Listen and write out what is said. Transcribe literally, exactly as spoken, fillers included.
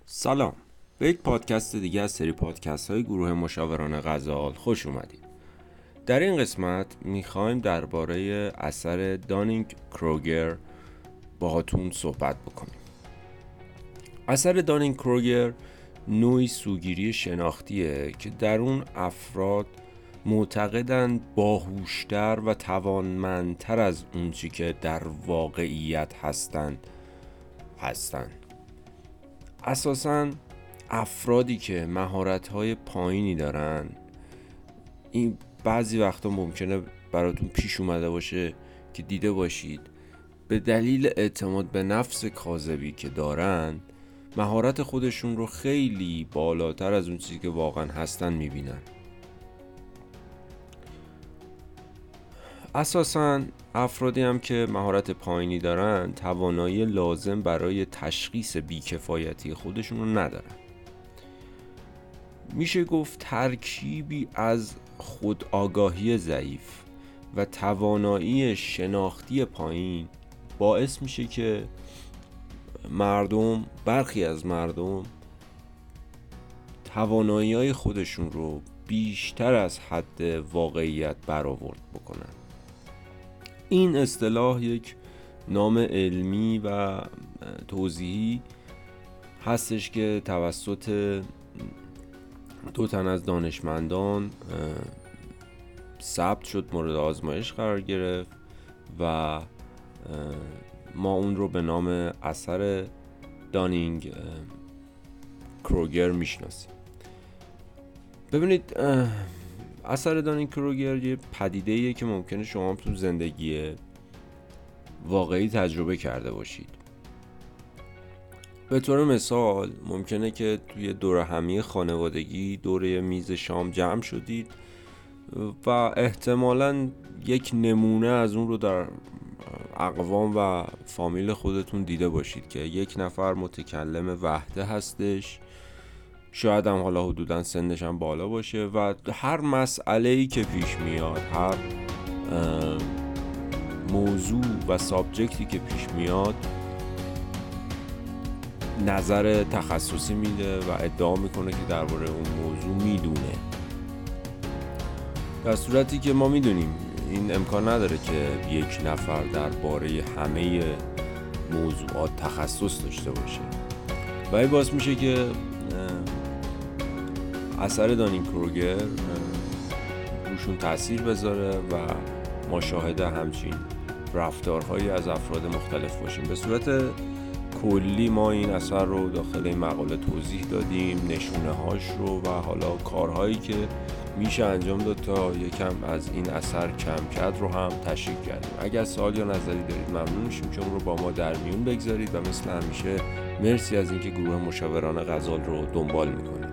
سلام، به یک پادکست دیگه از سری پادکست های گروه مشاوران غزال خوش اومدید. در این قسمت میخوایم درباره اثر دانینگ کروگر باهاتون صحبت بکنیم. اثر دانینگ کروگر نوعی سوگیری شناختیه که در اون افراد معتقدند باهوشتر و توانمندتر از اون چی که در واقعیت هستند هستند. اساساً افرادی که مهارت‌های پایینی دارن، این بعضی وقتا ممکنه براتون پیش اومده باشه که دیده باشید به دلیل اعتماد به نفس کاذبی که دارن مهارت خودشون رو خیلی بالاتر از اون چیزی که واقعا هستن میبینن. اساساً افرادی هم که مهارت پایینی دارن توانایی لازم برای تشخیص بیکفایتی خودشون رو ندارن. میشه گفت ترکیبی از خودآگاهی ضعیف و توانایی شناختی پایین باعث میشه که مردم برخی از مردم توانایی‌های خودشون رو بیشتر از حد واقعیت برآورد بکنن. این اصطلاح یک نام علمی و توضیحی هستش که توسط دو تن از دانشمندان ثبت شد، مورد آزمایش قرار گرفت و ما اون رو به نام اثر دانینگ کروگر میشناسیم. ببینید، اثر دانینگ کروگر یه پدیده‌ایه که ممکنه شما تو زندگی واقعی تجربه کرده باشید. به طور مثال ممکنه که توی دوره همی خانوادگی دوره میز شام جمع شدید و احتمالاً یک نمونه از اون رو در اقوام و فامیل خودتون دیده باشید که یک نفر متکلم وحده هستش، شاید هم حالا حدوداً سنش هم بالا باشه و هر مسئله‌ای که پیش میاد، هر موضوع و سابجکتی که پیش میاد نظر تخصصی میده و ادعا میکنه که درباره اون موضوع میدونه، در صورتی که ما میدونیم این امکان نداره که یک نفر درباره همه موضوعات تخصص داشته باشه و این باعث میشه که اثر دانینگ کروگر روشون تأثیر بذاره و ما شاهد همچین رفتارهایی از افراد مختلف باشیم. به صورت کلی ما این اثر رو داخل این مقاله توضیح دادیم، نشونه هاش رو و حالا کارهایی که میشه انجام داد تا یکم از این اثر کم کرد رو هم تشریح کردیم. اگر سوال یا نظری دارید ممنون میشیم که اون رو با ما در میون بگذارید و مثل همیشه مرسی از اینکه گروه مشاوران غزال رو دنبال میکنید.